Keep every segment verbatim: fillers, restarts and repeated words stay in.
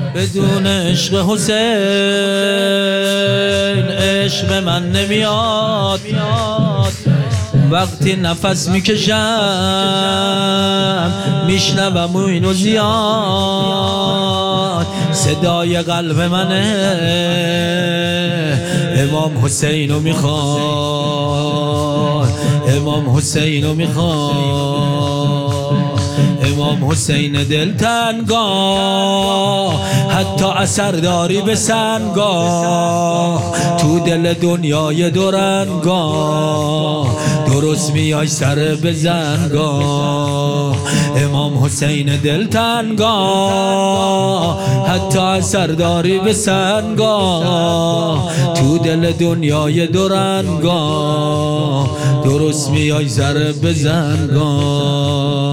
بدون عشق حسین عشق من نمیاد. وقتی نفس میکشم میشنوم اینو زیاد، صدای قلب منه امام حسینو میخواد، امام حسینو میخواد، امام حسین دلتنگا، حتی اثر داری به سنگا، تو دل دنیای دورنگا، درست میای سر بزنگا. امام حسین دلتنگا، حتی اثر داری به سنگا، تو دل دنیای دورنگا، درست میای سر بزنگا.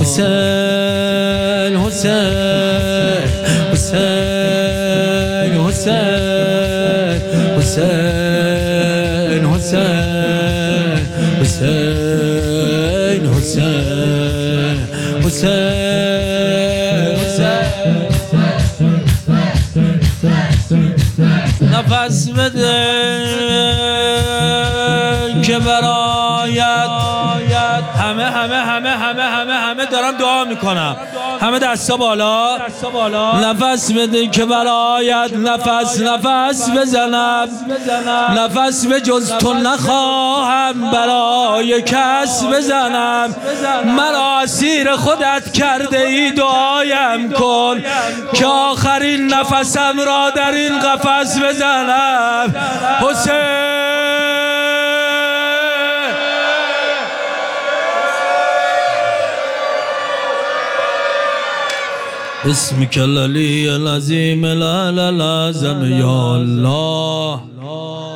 حسین حسین حسین حسین حسین حسین حسین حسین حسین نفس بده که برایت همه همه همه همه همه همه دارم دعا میکنم، همه دستا بالا، نفس بده که برایت نفس نفس بزنم، نفس به جز تو نخواهم برای کس بزنم، مرا اسیر خودت کرده ای دعایم کن که آخرین نفسم را در این قفس بزنم. حسین اسمك العلي العظيم الأعلى الأعظم يا الله.